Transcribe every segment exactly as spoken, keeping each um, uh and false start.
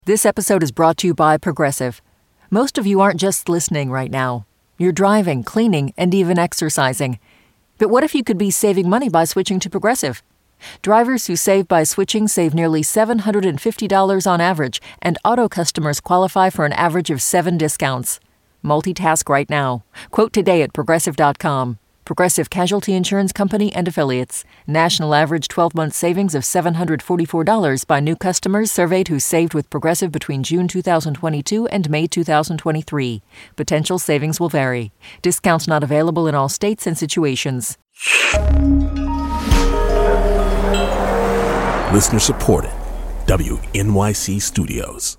This episode is brought to you by Progressive. Most of you aren't just listening right now. You're driving, cleaning, and even exercising. But what if you could be saving money by switching to Progressive? Drivers who save by switching save nearly seven hundred fifty dollars on average, and auto customers qualify for an average of seven discounts. Multitask right now. Quote today at Progressive dot com. Progressive Casualty Insurance Company and Affiliates. National average twelve-month savings of seven hundred forty-four dollars by new customers surveyed who saved with Progressive between June two thousand twenty-two and May two thousand twenty-three. Potential savings will vary. Discounts not available in all states and situations. Listener supported. W N Y C Studios.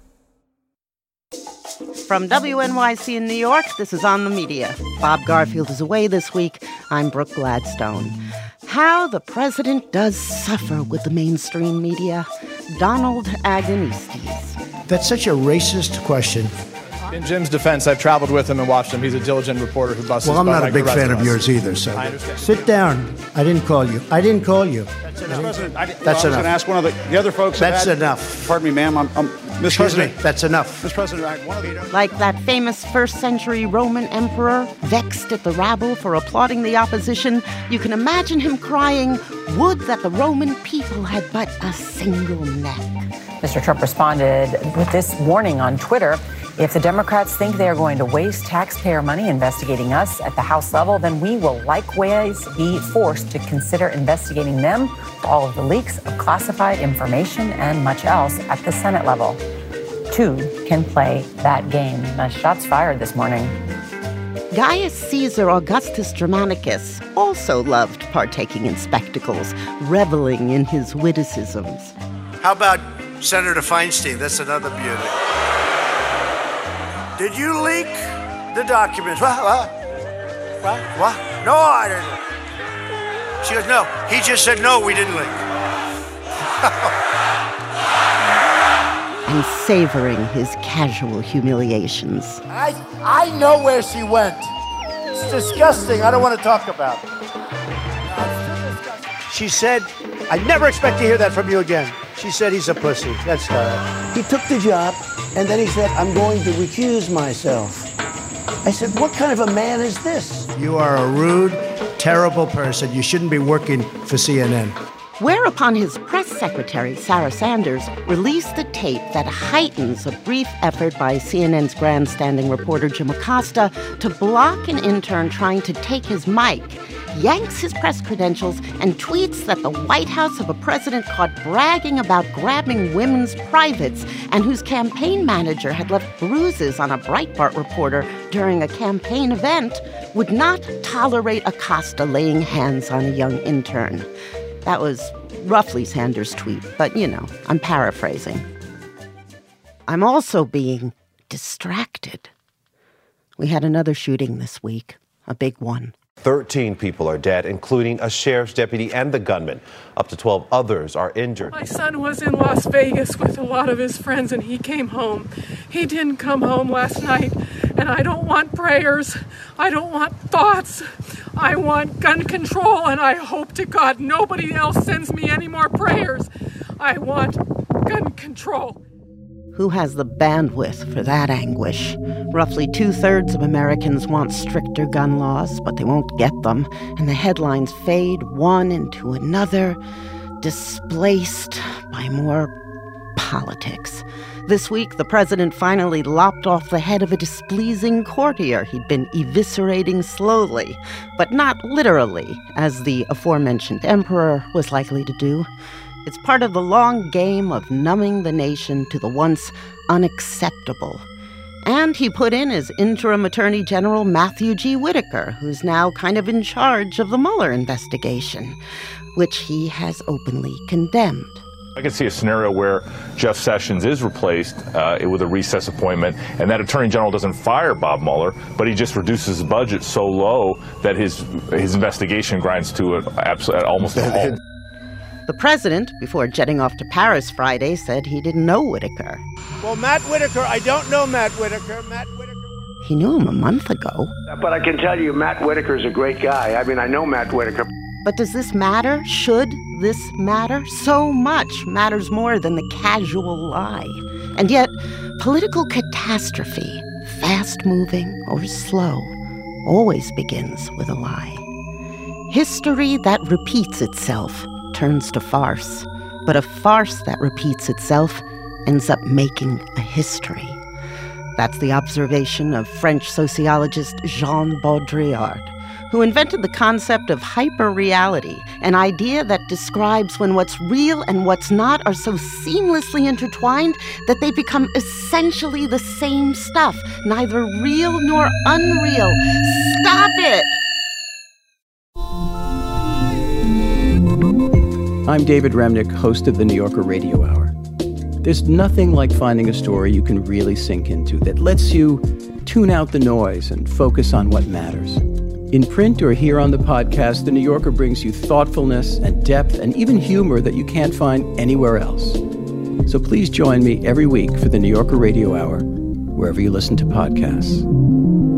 From W N Y C in New York, this is On the Media. Bob Garfield is away this week. I'm Brooke Gladstone. How the president does suffer with the mainstream media. Donald Agonistes. That's such a racist question. In Jim's defense, I've traveled with him and watched him. He's a diligent reporter who busts. Well, I'm not a big fan of yours either, so I understand. Sit down. I didn't call you. I didn't call you. That's enough. President, I, That's well, I was enough. going to ask one of the, the other folks. That's had, enough. Pardon me, ma'am. I'm, I'm Mister Excuse President. me. That's enough. Mister President, I, one of the... Like that famous first century Roman emperor, vexed at the rabble for applauding the opposition, you can imagine him crying, "Would that the Roman people had but a single neck." Mister Trump responded with this warning on Twitter. If the Democrats think they are going to waste taxpayer money investigating us at the House level, then we will likewise be forced to consider investigating them for all of the leaks of classified information and much else at the Senate level. Two can play that game. Nice shots fired this morning. Gaius Caesar Augustus Germanicus also loved partaking in spectacles, reveling in his witticisms. How about Senator Feinstein? That's another beauty. Did you leak the documents? What? What? What? What? No, I didn't. She goes, no. He just said, no, we didn't leak. And savoring his casual humiliations. I I know where she went. It's disgusting. I don't want to talk about it. She said, I never expect to hear that from you again. She said he's a pussy. That's her. He took the job, and then he said, I'm going to recuse myself. I said, what kind of a man is this? You are a rude, terrible person. You shouldn't be working for C N N. Whereupon his press secretary, Sarah Sanders, released a tape that heightens a brief effort by C N N's grandstanding reporter Jim Acosta to block an intern trying to take his mic, yanks his press credentials, and tweets that the White House of a president caught bragging about grabbing women's privates and whose campaign manager had left bruises on a Breitbart reporter during a campaign event would not tolerate Acosta laying hands on a young intern. That was roughly Sanders' tweet, but, you know, I'm paraphrasing. I'm also being distracted. We had another shooting this week, a big one. thirteen people are dead, including a sheriff's deputy and the gunman. Up to twelve others are injured. My son was in Las Vegas with a lot of his friends, and he came home. He didn't come home last night, and I don't want prayers. I don't want thoughts. I want gun control, and I hope to God nobody else sends me any more prayers. I want gun control. Who has the bandwidth for that anguish? Roughly two-thirds of Americans want stricter gun laws, but they won't get them, and the headlines fade one into another, displaced by more politics. This week, the president finally lopped off the head of a displeasing courtier he'd been eviscerating slowly, but not literally, as the aforementioned emperor was likely to do. It's part of the long game of numbing the nation to the once unacceptable. And he put in his interim Attorney General Matthew G. Whitaker, who's now kind of in charge of the Mueller investigation, which he has openly condemned. I could see a scenario where Jeff Sessions is replaced uh, with a recess appointment, and that Attorney General doesn't fire Bob Mueller, but he just reduces the budget so low that his his investigation grinds to a, absolutely almost a halt. The president, before jetting off to Paris Friday, said he didn't know Whitaker. Well, Matt Whitaker, I don't know Matt Whitaker. Matt Whitaker. He knew him a month ago. But I can tell you, Matt Whitaker's a great guy. I mean, I know Matt Whitaker. But does this matter? Should this matter? So much matters more than the casual lie. And yet, political catastrophe, fast-moving or slow, always begins with a lie. History that repeats itself turns to farce, but a farce that repeats itself ends up making a history. That's the observation of French sociologist Jean Baudrillard, who invented the concept of hyperreality, an idea that describes when what's real and what's not are so seamlessly intertwined that they become essentially the same stuff, neither real nor unreal. Stop it! I'm David Remnick, host of the New Yorker Radio Hour. There's nothing like finding a story you can really sink into that lets you tune out the noise and focus on what matters. In print or here on the podcast, The New Yorker brings you thoughtfulness and depth and even humor that you can't find anywhere else. So please join me every week for the New Yorker Radio Hour, wherever you listen to podcasts.